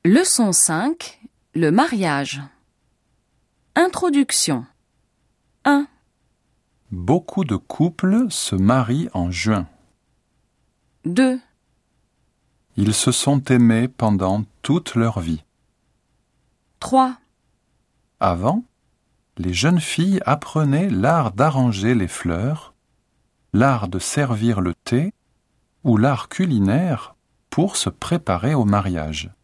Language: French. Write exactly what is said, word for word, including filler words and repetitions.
Leçon cinq. Le mariage. Introduction. un. Beaucoup de couples se marient en juin. deux. Ils se sont aimés pendant toute leur vie. trois. Avant, les jeunes filles apprenaient l'art d'arranger les fleurs, l'art de servir le thé ou l'art culinaire pour se préparer au mariage.